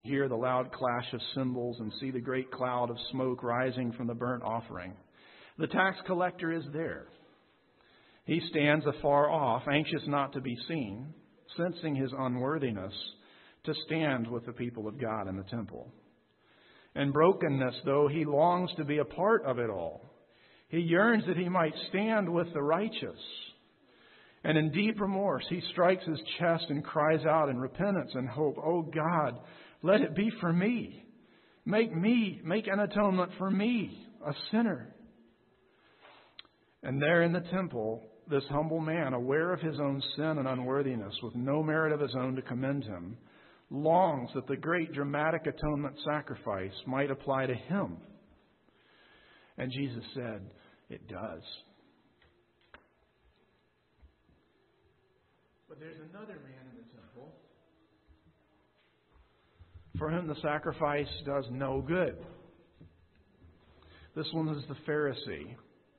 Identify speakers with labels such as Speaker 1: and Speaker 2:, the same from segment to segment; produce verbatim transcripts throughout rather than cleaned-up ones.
Speaker 1: hear the loud clash of cymbals and see the great cloud of smoke rising from the burnt offering. The tax collector is there. He stands afar off, anxious not to be seen, sensing his unworthiness to stand with the people of God in the temple. In brokenness, though, he longs to be a part of it all. He yearns that he might stand with the righteous. And in deep remorse, he strikes his chest and cries out in repentance and hope, "Oh God, let it be for me. Make me, make an atonement for me, a sinner." And there in the temple, this humble man, aware of his own sin and unworthiness, with no merit of his own to commend him, longs that the great dramatic atonement sacrifice might apply to him. And Jesus said, "It does." But there's another man in the temple for whom the sacrifice does no good. This one is the Pharisee.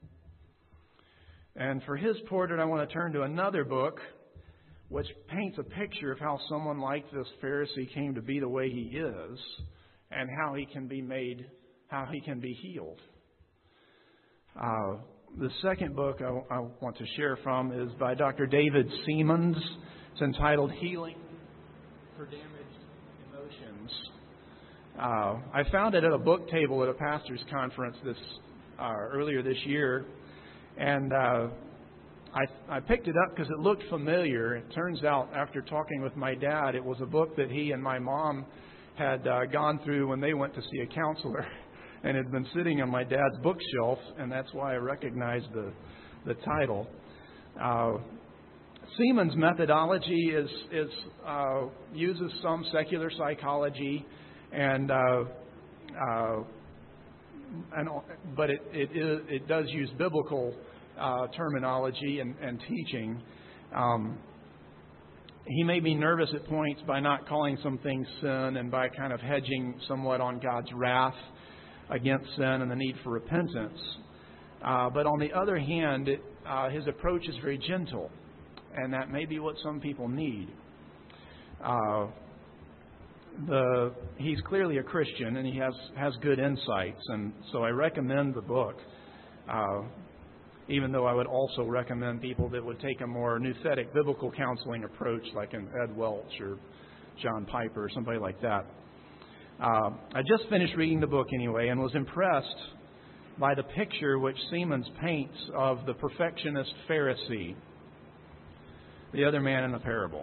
Speaker 1: And for his portrait, I want to turn to another book which paints a picture of how someone like this Pharisee came to be the way he is and how he can be made, how he can be healed. Uh, the second book I, I want to share from is by Doctor David Seamands. It's entitled Healing for Damaged Emotions. Uh, I found it at a book table at a pastor's conference this uh, earlier this year. And uh, I, I picked it up because it looked familiar. It turns out, after talking with my dad, it was a book that he and my mom had uh, gone through when they went to see a counselor, and had been sitting on my dad's bookshelf, and that's why I recognized the the title. Uh, Seaman's methodology is is uh, uses some secular psychology, and uh, uh, and but it it, is, it does use biblical uh, terminology and, and teaching. Um, he may be nervous at points by not calling some things sin and by kind of hedging somewhat on God's wrath against sin and the need for repentance. Uh, but on the other hand, it, uh, his approach is very gentle, and that may be what some people need. Uh, the he's clearly a Christian, and he has, has good insights, and so I recommend the book, uh, even though I would also recommend people that would take a more nouthetic biblical counseling approach, like an Ed Welch or John Piper or somebody like that. Uh, I just finished reading the book anyway and was impressed by the picture which Seamands paints of the perfectionist Pharisee, the other man in the parable.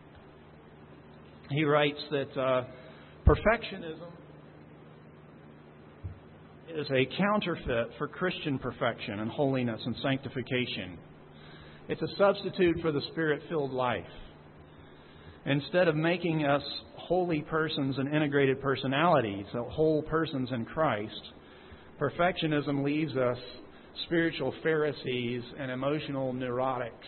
Speaker 1: He writes that uh, perfectionism is a counterfeit for Christian perfection and holiness and sanctification. It's a substitute for the Spirit-filled life. Instead of making us holy persons and integrated personalities, so whole persons in Christ, perfectionism leaves us spiritual Pharisees and emotional neurotics.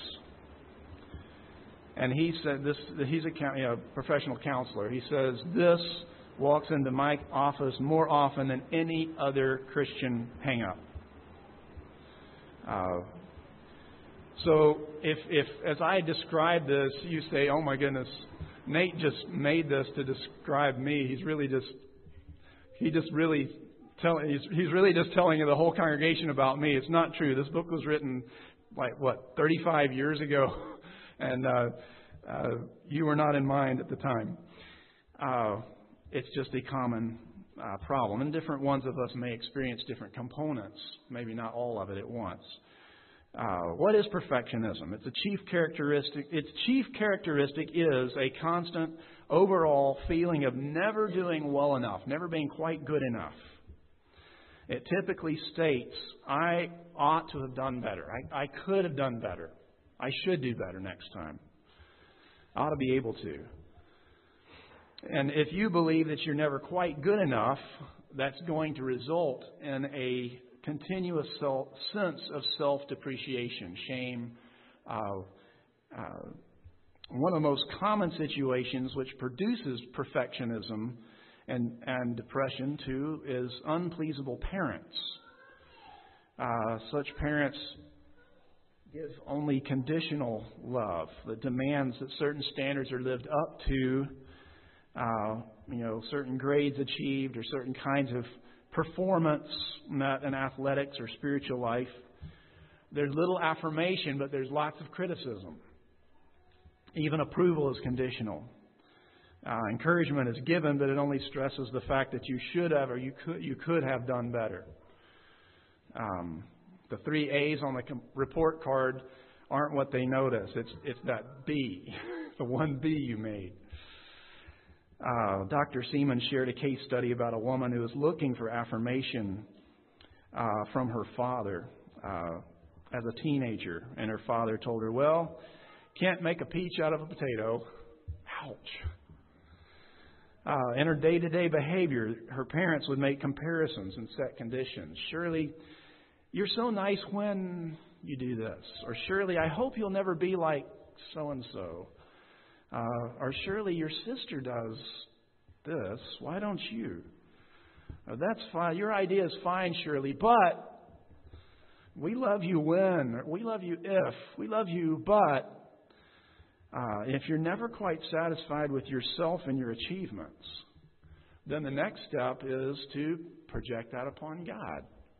Speaker 1: And he said this. He's a you know, professional counselor. He says this walks into my office more often than any other Christian hang-up. Uh, so if, if, as I describe this, you say, "Oh my goodness, Nate just made this to describe me. He's really just, he just really telling, he's, he's really just telling the whole congregation about me." It's not true. This book was written, like, what, thirty-five years ago, and uh, uh, you were not in mind at the time. Uh, it's just a common uh, problem, and different ones of us may experience different components, maybe not all of it at once. Uh, what is perfectionism? It's a chief characteristic. Its chief characteristic is a constant overall feeling of never doing well enough, never being quite good enough. It typically states, "I ought to have done better. I, I could have done better. I should do better next time. I ought to be able to." And if you believe that you're never quite good enough, that's going to result in a continuous self, sense of self-depreciation, shame. Uh, uh, one of the most common situations which produces perfectionism and, and depression, too, is unpleasable parents. Uh, such parents give only conditional love that demands that certain standards are lived up to uh, you know, certain grades achieved or certain kinds of performance met in athletics or spiritual life. There's little affirmation, but there's lots of criticism. Even approval is conditional. Uh, encouragement is given, but it only stresses the fact that you should have or you could you could have done better. Um, the three A's on the com- report card aren't what they notice. It's it's that B, the one B you made. Uh, Doctor Seaman shared a case study about a woman who was looking for affirmation uh, from her father uh, as a teenager. And her father told her, well, can't make a peach out of a potato. Ouch. Uh, in her day-to-day behavior, her parents would make comparisons and set conditions. Surely, you're so nice when you do this. Or surely, I hope you'll never be like so-and-so. Uh, or surely your sister does this. Why don't you? Uh, that's fine. Your idea is fine, Shirley, but we love you when. Or we love you if. We love you, but uh, if you're never quite satisfied with yourself and your achievements, then the next step is to project that upon God.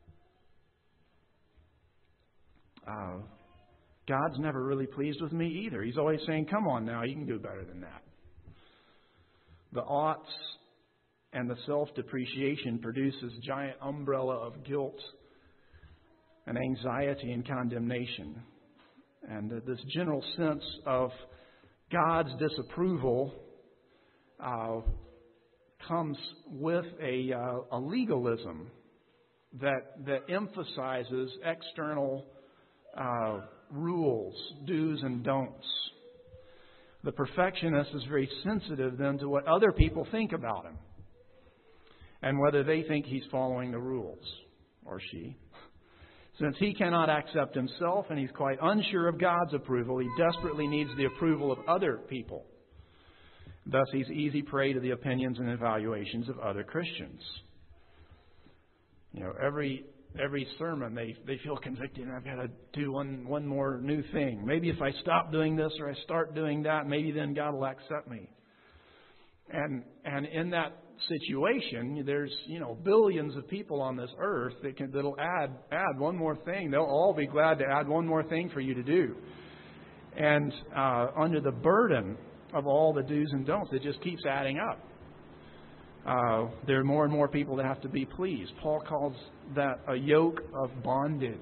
Speaker 1: Uh, God's never really pleased with me either. He's always saying, come on now, you can do better than that. The oughts and the self-depreciation produces giant umbrella of guilt and anxiety and condemnation. And uh, this general sense of God's disapproval uh, comes with a, uh, a legalism that, that emphasizes external uh rules, do's and don'ts. The perfectionist is very sensitive then to what other people think about him and whether they think he's following the rules, or she. Since he cannot accept himself and he's quite unsure of God's approval, he desperately needs the approval of other people. Thus, he's easy prey to the opinions and evaluations of other Christians. You know, every Every sermon, they, they feel convicted, and I've got to do one, one more new thing. Maybe if I stop doing this or I start doing that, maybe then God will accept me. And and in that situation, there's, you know, billions of people on this earth that can, that'll add add one more thing. They'll all be glad to add one more thing for you to do. And uh, under the burden of all the do's and don'ts, it just keeps adding up. Uh, there are more and more people that have to be pleased. Paul calls that a yoke of bondage.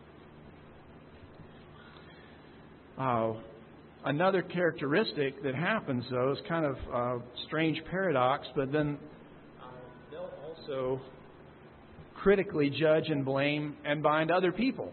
Speaker 1: Uh, another characteristic that happens, though, is kind of a strange paradox, but then uh, they'll also critically judge and blame and bind other people.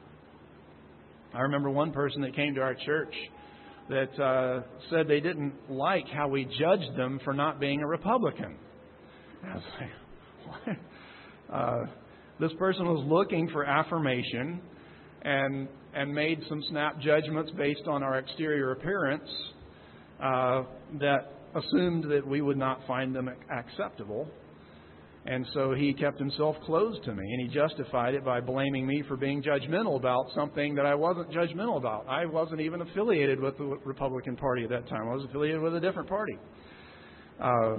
Speaker 1: I remember one person that came to our church that uh, said they didn't like how we judged them for not being a Republican. I was like, what? Uh, this person was looking for affirmation and and made some snap judgments based on our exterior appearance uh, that assumed that we would not find them acceptable. And so he kept himself closed to me, and he justified it by blaming me for being judgmental about something that I wasn't judgmental about. I wasn't even affiliated with the Republican Party at that time. I was affiliated with a different party. Uh,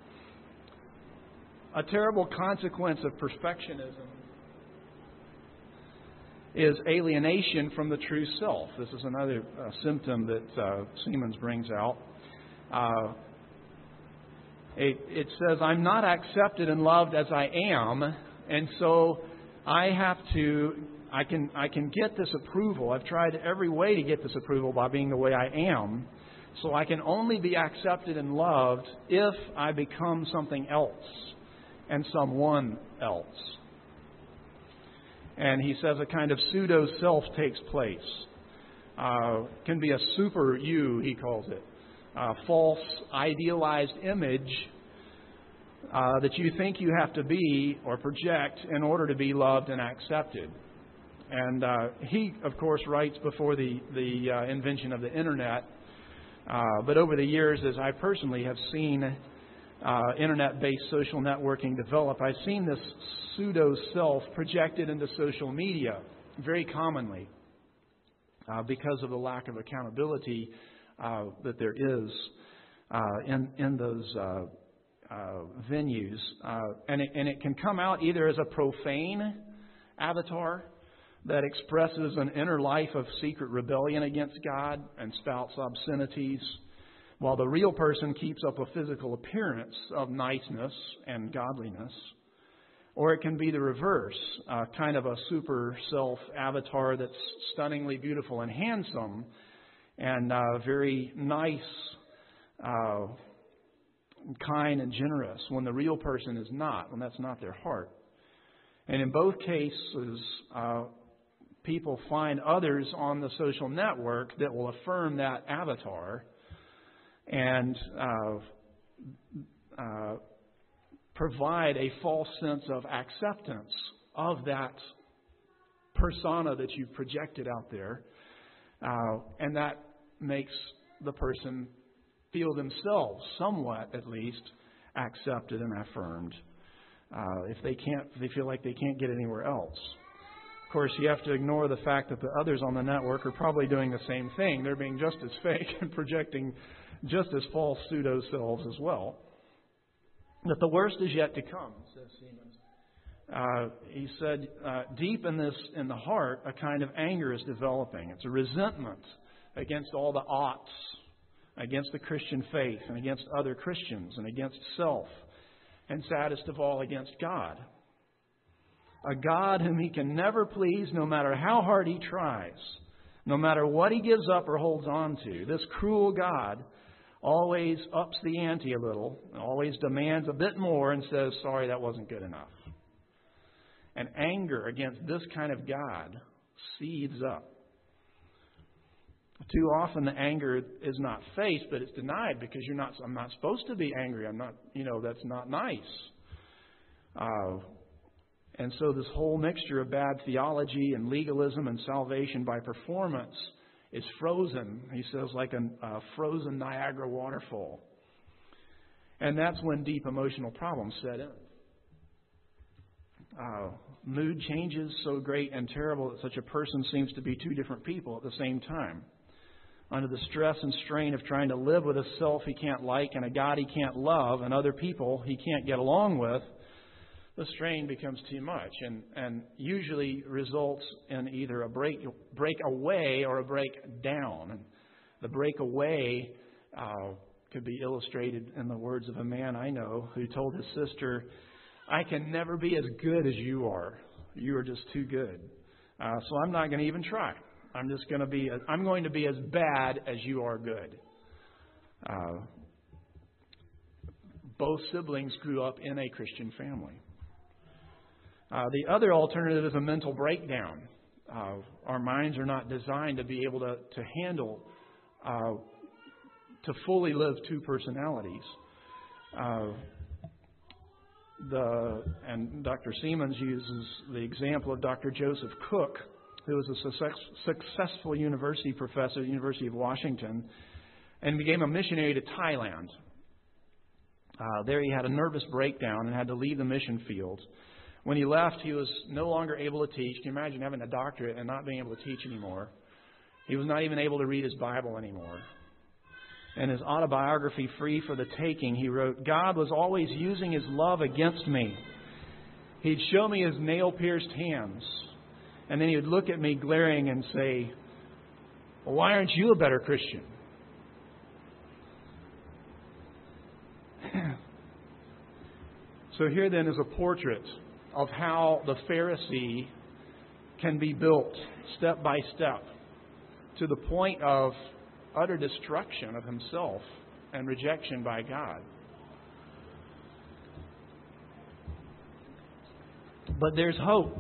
Speaker 1: a terrible consequence of perfectionism is alienation from the true self. This is another uh, symptom that uh, Siemens brings out. Uh, It, it says, I'm not accepted and loved as I am, and so I have to, I can, I can get this approval. I've tried every way to get this approval by being the way I am, so I can only be accepted and loved if I become something else and someone else. And he says a kind of pseudo-self takes place. Uh, can be a super you, he calls it. Uh, false, idealized image uh, that you think you have to be or project in order to be loved and accepted. And uh, he, of course, writes before the, the uh, invention of the Internet. Uh, but over the years, as I personally have seen uh, Internet-based social networking develop, I've seen this pseudo-self projected into social media very commonly uh, because of the lack of accountability Uh, that there is uh, in in those uh, uh, venues. Uh, and, it, and it can come out either as a profane avatar that expresses an inner life of secret rebellion against God and spouts obscenities, while the real person keeps up a physical appearance of niceness and godliness. Or it can be the reverse, uh, kind of a super self avatar that's stunningly beautiful and handsome and uh, very nice, uh, kind and generous, when the real person is not, when that's not their heart. And in both cases, uh, people find others on the social network that will affirm that avatar and uh, uh, provide a false sense of acceptance of that persona that you've projected out there. Uh, and that makes the person feel themselves somewhat, at least, accepted and affirmed. Uh, if they can't, they feel like they can't get anywhere else. Of course, you have to ignore the fact that the others on the network are probably doing the same thing. They're being just as fake and projecting just as false pseudo-selves as well. That the worst is yet to come, says Siemens. Uh, he said, uh, deep in this, in the heart, a kind of anger is developing. It's a resentment against all the oughts, against the Christian faith, and against other Christians, and against self, and saddest of all, against God. A God whom he can never please, no matter how hard he tries, no matter what he gives up or holds on to. This cruel God always ups the ante a little, always demands a bit more and says, sorry, that wasn't good enough. And anger against this kind of God seethes up. Too often the anger is not faced, but it's denied because you're not. I'm not supposed to be angry. I'm not. You know, that's not nice. Uh, and so this whole mixture of bad theology and legalism and salvation by performance is frozen. He says, like a, a frozen Niagara waterfall. And that's when deep emotional problems set in. Uh, mood changes so great and terrible that such a person seems to be two different people at the same time. Under the stress and strain of trying to live with a self he can't like and a God he can't love and other people he can't get along with, the strain becomes too much and, and usually results in either a break, break away or a breakdown. And the breakaway uh, could be illustrated in the words of a man I know who told his sister, I can never be as good as you are. You are just too good. Uh, so I'm not going to even try. I'm just going to be, I'm going to be as bad as you are good. Uh, both siblings grew up in a Christian family. Uh, the other alternative is a mental breakdown. Uh, our minds are not designed to be able to, to handle, uh, to fully live two personalities. Uh, the and Doctor Siemens uses the example of Doctor Joseph Cook, who was a success, successful university professor at the University of Washington and became a missionary to Thailand. Uh, there he had a nervous breakdown and had to leave the mission field. When he left, he was no longer able to teach. Can you imagine having a doctorate and not being able to teach anymore? He was not even able to read his Bible anymore. In his autobiography, Free for the Taking, he wrote, God was always using his love against me. He'd show me his nail-pierced hands. And then he would look at me glaring and say, well, why aren't you a better Christian? So here then is a portrait of how the Pharisee can be built step by step to the point of utter destruction of himself and rejection by God. But there's hope.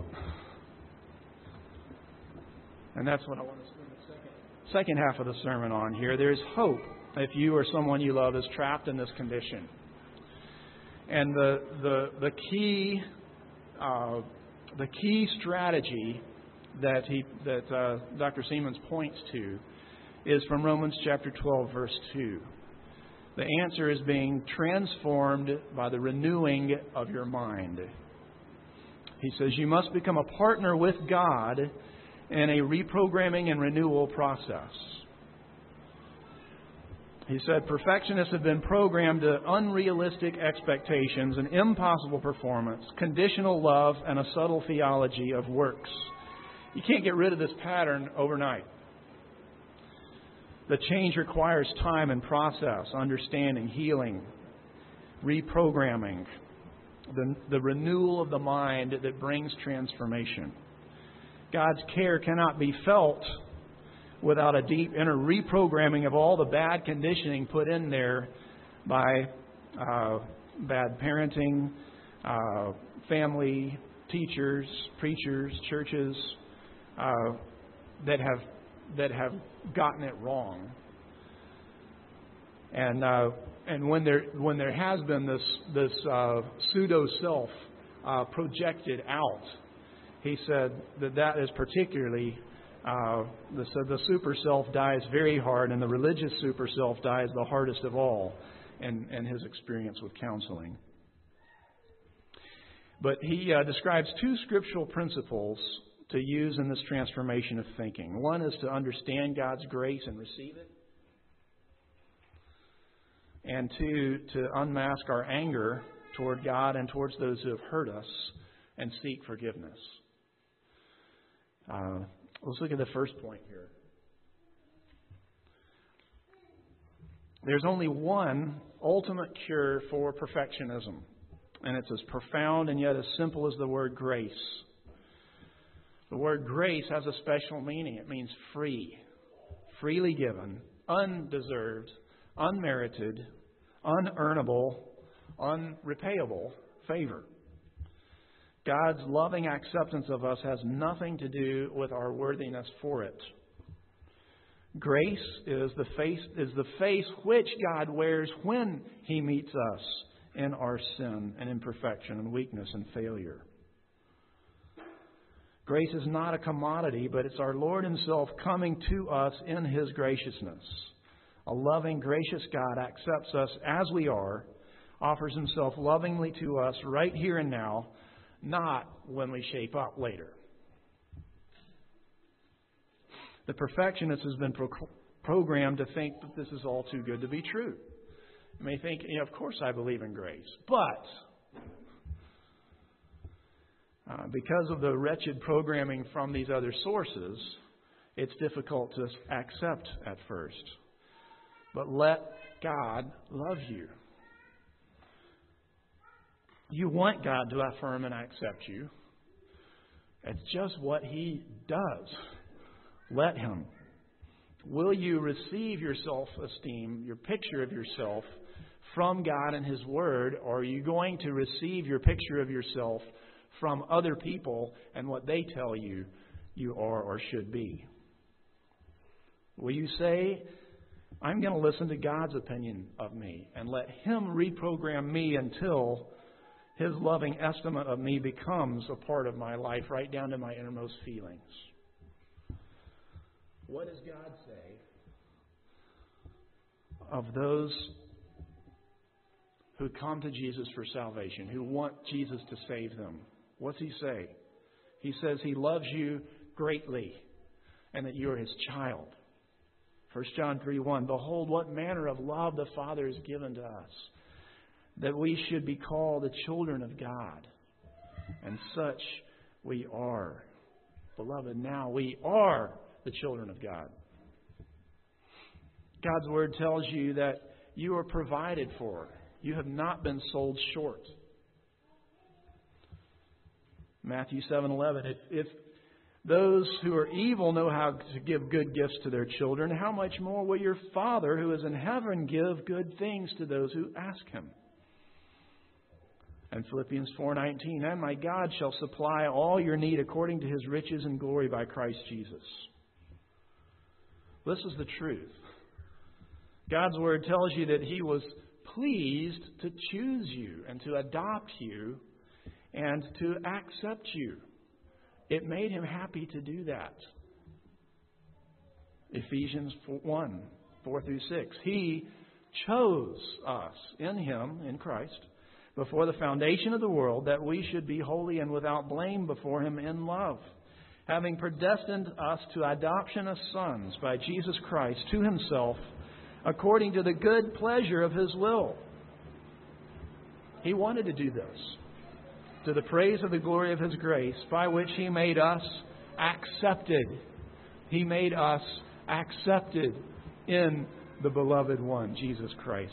Speaker 1: And that's what I want to spend the second, second half of the sermon on here. There's hope if you or someone you love is trapped in this condition. And the the the key uh, the key strategy that he that uh, Doctor Siemens points to is from Romans chapter twelve, verse two. The answer is being transformed by the renewing of your mind. He says you must become a partner with God in a reprogramming and renewal process. He said, perfectionists have been programmed to unrealistic expectations, an impossible performance, conditional love, and a subtle theology of works. You can't get rid of this pattern overnight. The change requires time and process, understanding, healing, reprogramming, the, the renewal of the mind that brings transformation. God's care cannot be felt without a deep inner reprogramming of all the bad conditioning put in there by uh, bad parenting, uh, family, teachers, preachers, churches uh, that have that have gotten it wrong. And uh, and when there when there has been this this uh, pseudo self uh, projected out, he said that that is particularly. Uh, the, so the super self dies very hard, and the religious super self dies the hardest of all in, in his experience with counseling. But he uh, describes two scriptural principles to use in this transformation of thinking. One is to understand God's grace and receive it. And two, to unmask our anger toward God and towards those who have hurt us and seek forgiveness. Uh, Let's look at the first point here. There's only one ultimate cure for perfectionism, and it's as profound and yet as simple as the word grace. The word grace has a special meaning. It means free, freely given, undeserved, unmerited, unearnable, unrepayable favor. God's loving acceptance of us has nothing to do with our worthiness for it. Grace is the face is the face which God wears when He meets us in our sin and imperfection and weakness and failure. Grace is not a commodity, but it's our Lord Himself coming to us in His graciousness. A loving, gracious God accepts us as we are, offers Himself lovingly to us right here and now, not when we shape up later. The perfectionist has been pro- programmed to think that this is all too good to be true. You may think, you know, of course I believe in grace, but uh, because of the wretched programming from these other sources, it's difficult to accept at first. But let God love you. You want God to affirm and accept you. It's just what He does. Let Him. Will you receive your self-esteem, your picture of yourself, from God and His Word, or are you going to receive your picture of yourself from other people and what they tell you you are or should be? Will you say, I'm going to listen to God's opinion of me and let Him reprogram me until His loving estimate of me becomes a part of my life, right down to my innermost feelings? What does God say of those who come to Jesus for salvation, who want Jesus to save them? What's He say? He says He loves you greatly and that you are His child. First John three one, behold, what manner of love the Father has given to us, that we should be called the children of God. And such we are. Beloved, now we are the children of God. God's Word tells you that you are provided for. You have not been sold short. Matthew seven eleven, if, if those who are evil know how to give good gifts to their children, how much more will your Father who is in heaven give good things to those who ask Him? And Philippians four nineteen, and my God shall supply all your need according to His riches and glory by Christ Jesus. This is the truth. God's Word tells you that He was pleased to choose you and to adopt you and to accept you. It made Him happy to do that. Ephesians one, four through six. He chose us in Him, in Christ, before the foundation of the world, that we should be holy and without blame before Him in love, having predestined us to adoption as sons by Jesus Christ to Himself, according to the good pleasure of His will. He wanted to do this to the praise of the glory of His grace, by which He made us accepted. He made us accepted in the Beloved One, Jesus Christ.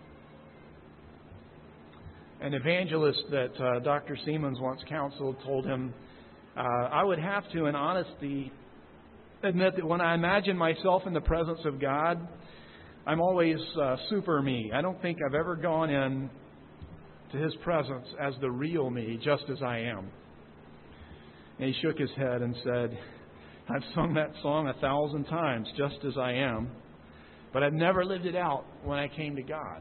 Speaker 1: An evangelist that uh, Doctor Siemens once counseled told him, uh, I would have to, in honesty, admit that when I imagine myself in the presence of God, I'm always uh, super me. I don't think I've ever gone in to His presence as the real me, just as I am. And he shook his head and said, I've sung that song a thousand times, just as I am, but I've never lived it out when I came to God.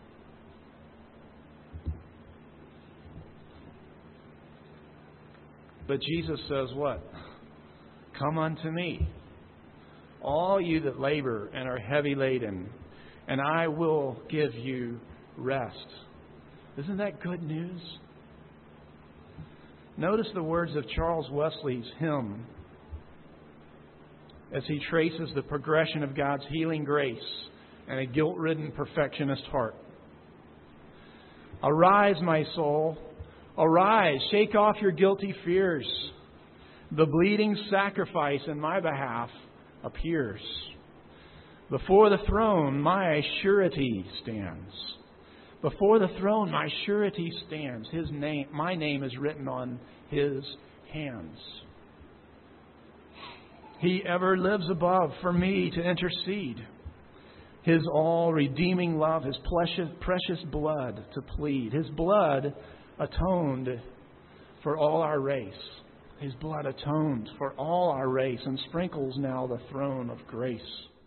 Speaker 1: But Jesus says what? Come unto me, all you that labor and are heavy laden, and I will give you rest. Isn't that good news? Notice the words of Charles Wesley's hymn as he traces the progression of God's healing grace and a guilt-ridden perfectionist heart. Arise, my soul. Arise, shake off your guilty fears. The bleeding sacrifice in my behalf appears. Before the throne, my surety stands. Before the throne, my surety stands. His name, my name is written on His hands. He ever lives above for me to intercede. His all-redeeming love, His precious, precious blood to plead. His blood atoned for all our race. His blood atoned for all our race and sprinkles now the throne of grace.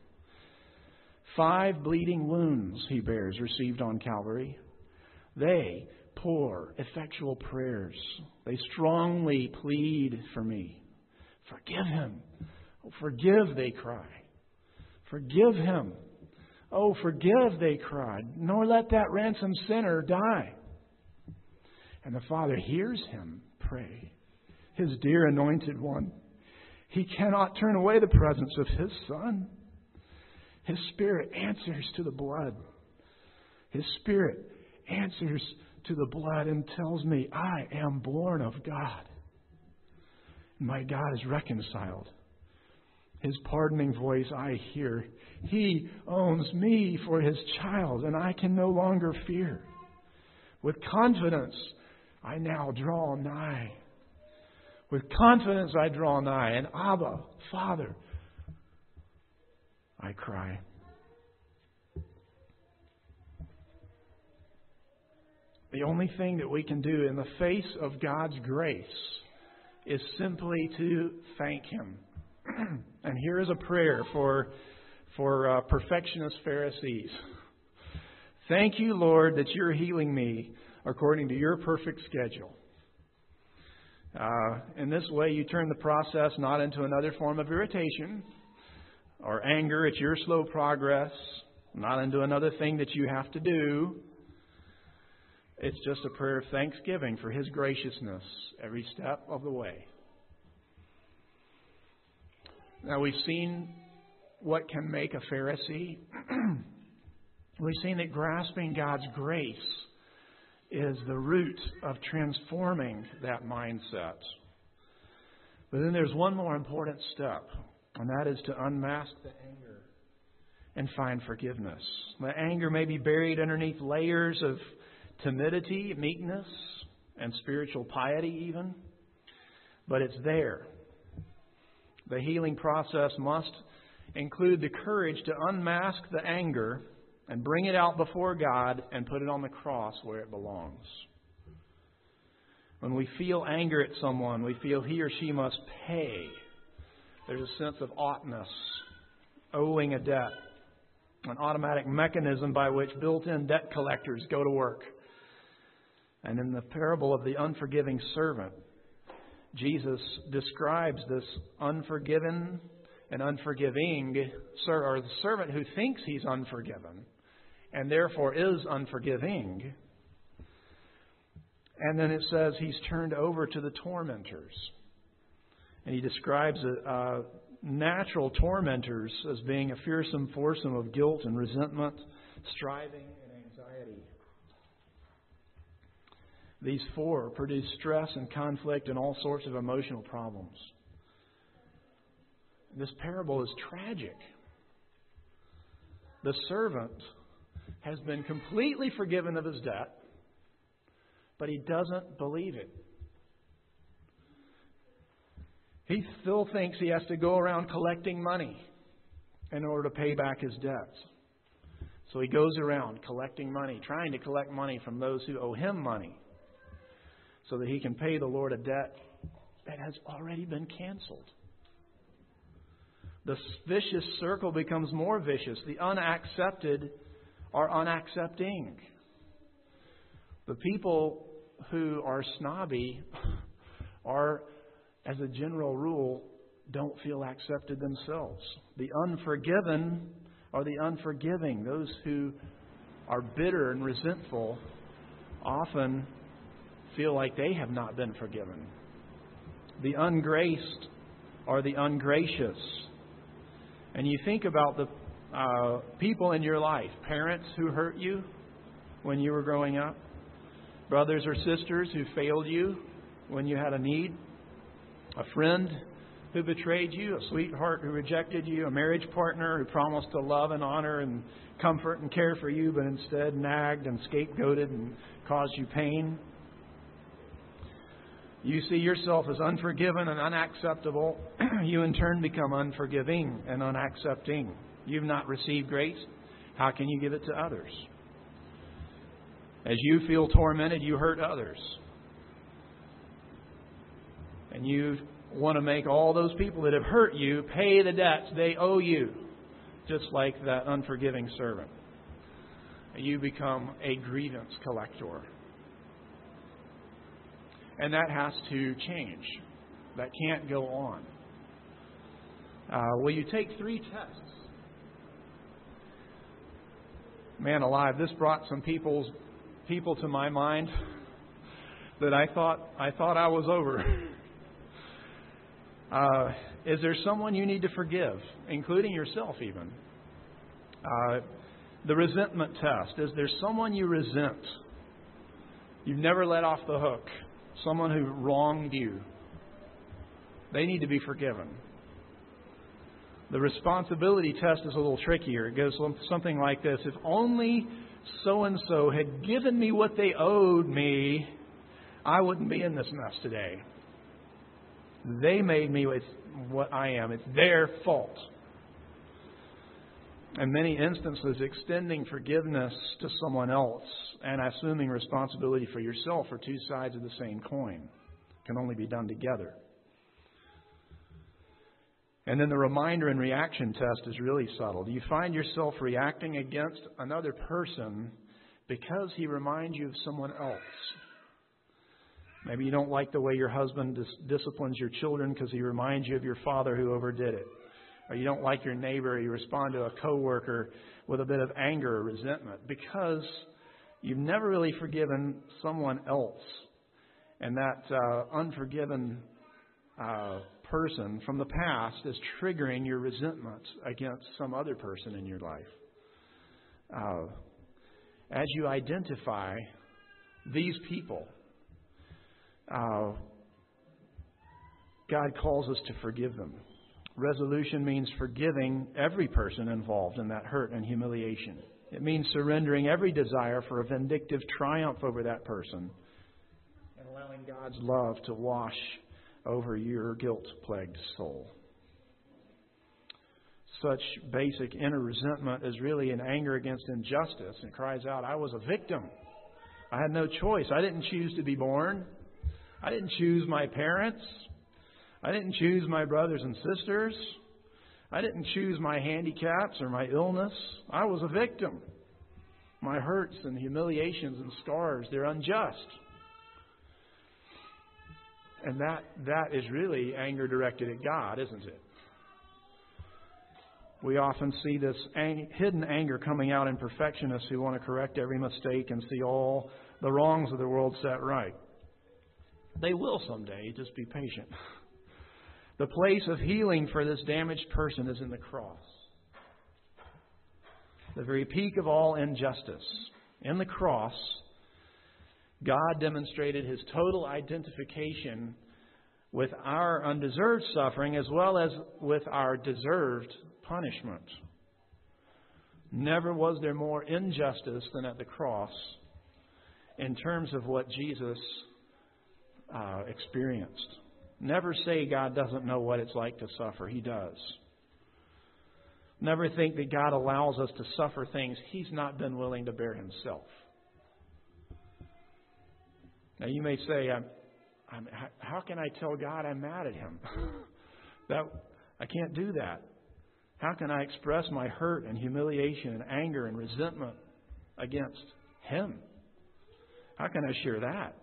Speaker 1: Five bleeding wounds He bears, received on Calvary. They pour effectual prayers. They strongly plead for me. Forgive Him. Oh, forgive, they cry. Forgive Him. Oh, forgive, they cried. Nor let that ransomed sinner die. And the Father hears him pray. His dear anointed one. He cannot turn away the presence of His Son. His Spirit answers to the blood. His Spirit answers to the blood and tells me I am born of God. My God is reconciled. His pardoning voice I hear. He owns me for His child, and I can no longer fear. With confidence, I now draw nigh. With confidence, I draw nigh. And Abba, Father, I cry. The only thing that we can do in the face of God's grace is simply to thank Him. And here is a prayer for, for uh, perfectionist Pharisees. Thank you, Lord, that You're healing me according to Your perfect schedule. Uh, in this way, you turn the process not into another form of irritation or anger at your slow progress, not into another thing that you have to do. It's just a prayer of thanksgiving for His graciousness every step of the way. Now, we've seen what can make a Pharisee. We've seen that grasping God's grace is the root of transforming that mindset. But then there's one more important step, and that is to unmask the anger and find forgiveness. The anger may be buried underneath layers of timidity, meekness, and spiritual piety even, but it's there. The healing process must include the courage to unmask the anger and bring it out before God and put it on the cross where it belongs. When we feel anger at someone, we feel he or she must pay. There's a sense of oughtness, owing a debt, an automatic mechanism by which built-in debt collectors go to work. And in the parable of the unforgiving servant, Jesus describes this unforgiven and unforgiving, or the servant who thinks he's unforgiven and therefore is unforgiving. And then it says he's turned over to the tormentors. And he describes it, uh, natural tormentors as being a fearsome foursome of guilt and resentment, striving and anxiety. These four produce stress and conflict and all sorts of emotional problems. This parable is tragic. The servant has been completely forgiven of his debt, but he doesn't believe it. He still thinks he has to go around collecting money in order to pay back his debts. So he goes around collecting money, trying to collect money from those who owe him money, so that he can pay the Lord a debt that has already been canceled. The vicious circle becomes more vicious. The unaccepted are unaccepting. The people who are snobby are, as a general rule, don't feel accepted themselves. The unforgiven are the unforgiving. Those who are bitter and resentful often feel like they have not been forgiven. The ungraced are the ungracious. And you think about the uh, people in your life, parents who hurt you when you were growing up, brothers or sisters who failed you when you had a need, a friend who betrayed you, a sweetheart who rejected you, a marriage partner who promised to love and honor and comfort and care for you, but instead nagged and scapegoated and caused you pain. You see yourself as unforgiven and unacceptable. You in turn become unforgiving and unaccepting. You've not received grace. How can you give it to others? As you feel tormented, you hurt others. And you want to make all those people that have hurt you pay the debts they owe you, just like that unforgiving servant. You become a grievance collector. And that has to change. That can't go on. Uh, will you take three tests? Man alive, this brought some people's people to my mind that I thought I thought I was over. Uh, is there someone you need to forgive, including yourself even? Uh, the resentment test. Is there someone you resent? You've never let off the hook. Someone who wronged you. They need to be forgiven. The responsibility test is a little trickier. It goes something like this. If only so-and-so had given me what they owed me, I wouldn't be in this mess today. They made me what I am. It's their fault. In many instances, extending forgiveness to someone else and assuming responsibility for yourself are two sides of the same coin. Can only be done together. And then the reminder and reaction test is really subtle. Do you find yourself reacting against another person because he reminds you of someone else? Maybe you don't like the way your husband dis- disciplines your children because he reminds you of your father who overdid it. Or you don't like your neighbor, you respond to a coworker with a bit of anger or resentment because you've never really forgiven someone else. And that uh, unforgiven uh, person from the past is triggering your resentment against some other person in your life. Uh, as you identify these people, uh, God calls us to forgive them. Resolution means forgiving every person involved in that hurt and humiliation. It means surrendering every desire for a vindictive triumph over that person and allowing God's love to wash over your guilt-plagued soul. Such basic inner resentment is really an anger against injustice and cries out, I was a victim. I had no choice. I didn't choose to be born. I didn't choose my parents. I didn't choose my brothers and sisters. I didn't choose my handicaps or my illness. I was a victim. My hurts and humiliations and scars, they're unjust. And that that is really anger directed at God, isn't it? We often see this ang- hidden anger coming out in perfectionists who want to correct every mistake and see all the wrongs of the world set right. They will someday. Just be patient. The place of healing for this damaged person is in the cross. The very peak of all injustice. In the cross, God demonstrated His total identification with our undeserved suffering as well as with our deserved punishment. Never was there more injustice than at the cross in terms of what Jesus uh, experienced. Never say God doesn't know what it's like to suffer. He does. Never think that God allows us to suffer things He's not been willing to bear Himself. Now you may say, I'm, I'm, how can I tell God I'm mad at Him? that I can't do that. How can I express my hurt and humiliation and anger and resentment against Him? How can I share that?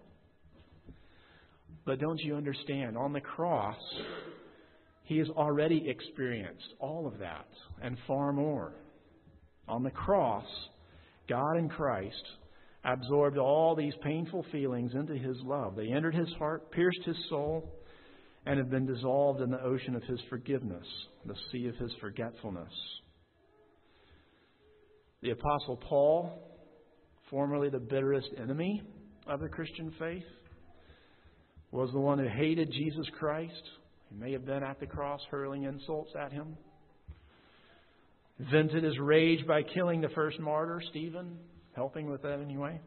Speaker 1: But don't you understand? On the cross, He has already experienced all of that and far more. On the cross, God in Christ absorbed all these painful feelings into His love. They entered His heart, pierced His soul, and have been dissolved in the ocean of His forgiveness, the sea of His forgetfulness. The Apostle Paul, formerly the bitterest enemy of the Christian faith, was the one who hated Jesus Christ. He may have been at the cross hurling insults at Him. Vented his rage by killing the first martyr, Stephen, helping with that anyway.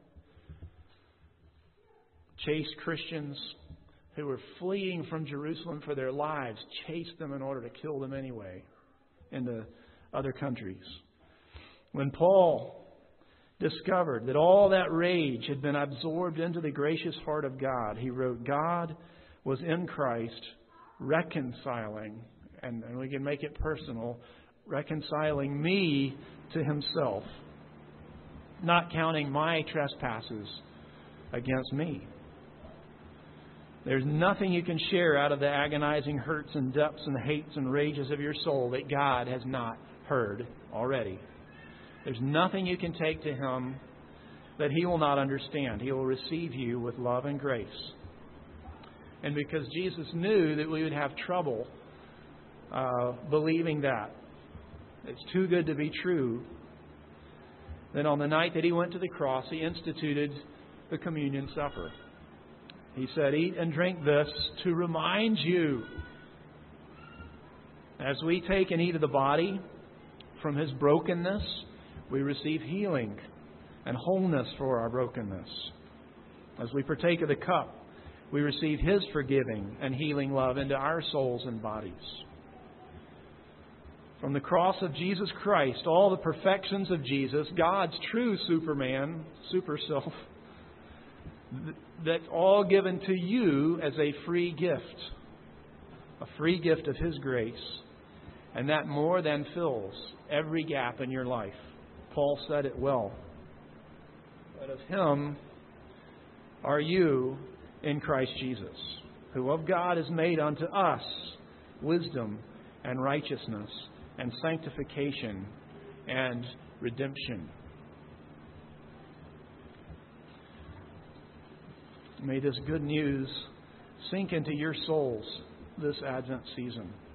Speaker 1: Chased Christians who were fleeing from Jerusalem for their lives, chased them in order to kill them anyway into other countries. When Paul discovered that all that rage had been absorbed into the gracious heart of God, he wrote, God was in Christ reconciling, and, and we can make it personal, reconciling me to Himself, not counting my trespasses against me. There's nothing you can share out of the agonizing hurts and depths and hates and rages of your soul that God has not heard already. There's nothing you can take to Him that He will not understand. He will receive you with love and grace. And because Jesus knew that we would have trouble uh, believing that, it's too good to be true, then on the night that He went to the cross, He instituted the communion supper. He said, eat and drink this to remind you. As we take and eat of the body from His brokenness, we receive healing and wholeness for our brokenness. As we partake of the cup, we receive His forgiving and healing love into our souls and bodies. From the cross of Jesus Christ, all the perfections of Jesus, God's true Superman, super self, that's all given to you as a free gift. A free gift of His grace. And that more than fills every gap in your life. Paul said it well. But of Him are you in Christ Jesus, who of God is made unto us wisdom and righteousness and sanctification and redemption. May this good news sink into your souls this Advent season.